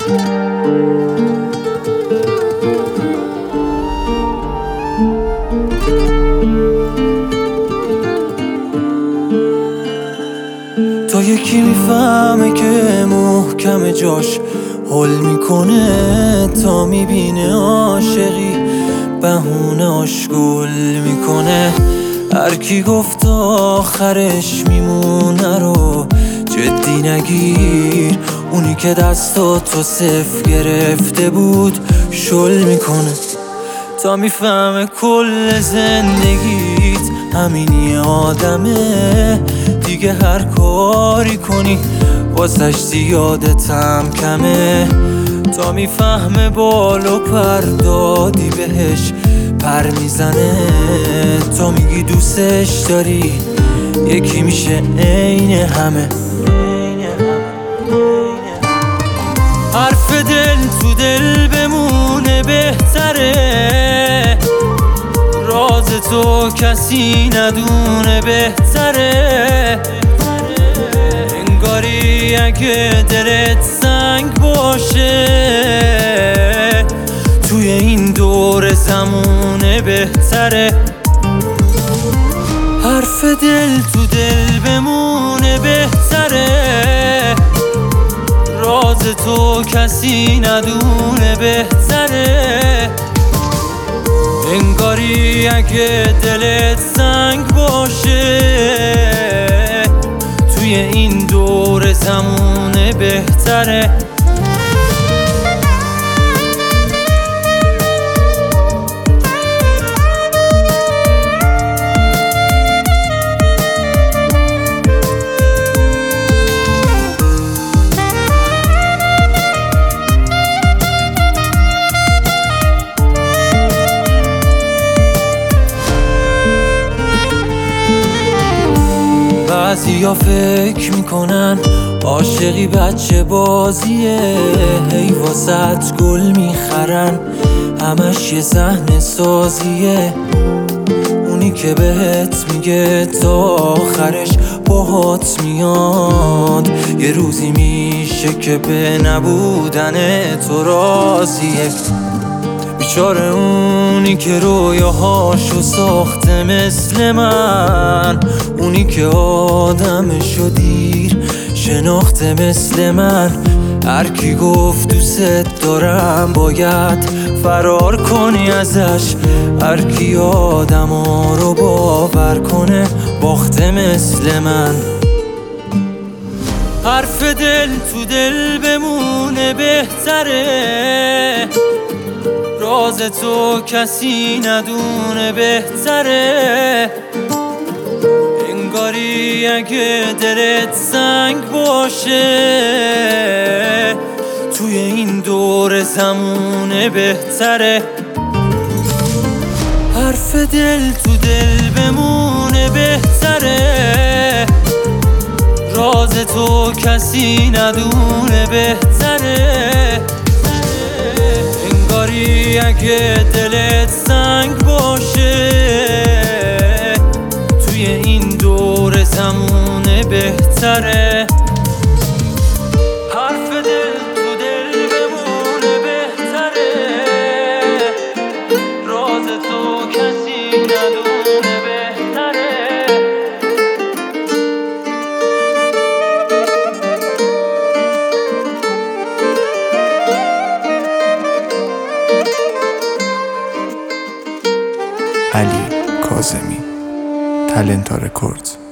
تا یکی میفهمه که محکم جاش هل میکنه، تا میبینه عاشقی بهونه آش گل میکنه. هر کی گفت آخرش میمونه رو جدی نگیر، اونی که دستاتو صفر گرفته بود شل میکنه. تا میفهمه کل زندگیت همینی آدمه، دیگه هر کاری کنی واسش زیادتم کمه. تا میفهمه بال و پر دادی بهش پر میزنه، تا میگی دوستش داری یکی میشه عین همه. حرف دل تو دل بمونه بهتره، راز تو کسی ندونه بهتره. انگاری اگه دلت سنگ باشه توی این دور زمونه بهتره. حرف دل تو دل بمونه بهتره، راز تو کسی ندونه بهتره. انگاری اگه دلت سنگ باشه توی این دور زمونه بهتره. بعضیا فکر میکنن عاشقی بچه بازیه، هی واسط گل میخرن همش یه صحنه سازیه. اونی که بهت میگه تا آخرش باهات میاد، یه روزی میشه که به نبودن تو راضیه. بیچاره اونی که رویاهاشو ساخته مثل من، اونی که آدمشو دیر شناخته مثل من. هر کی گفت دوست دارم باید فرار کنی ازش، هر کی آدما رو باور کنه باخته مثل من. حرف دل تو دل بمونه بهتره، راز تو کسی ندونه بهتره. انگاری اگه دلت سنگ باشه توی این دور زمونه بهتره. حرف دل تو دل بمونه بهتره، راز تو کسی ندونه بهتره. انگاری اگه دلت سنگ باشه توی این دور زمونه بهتره. حرف دل تو دل بمونه بهتره، راز تو کسی ندونه بهتره. علی کاظمی، تالنتا رکوردز.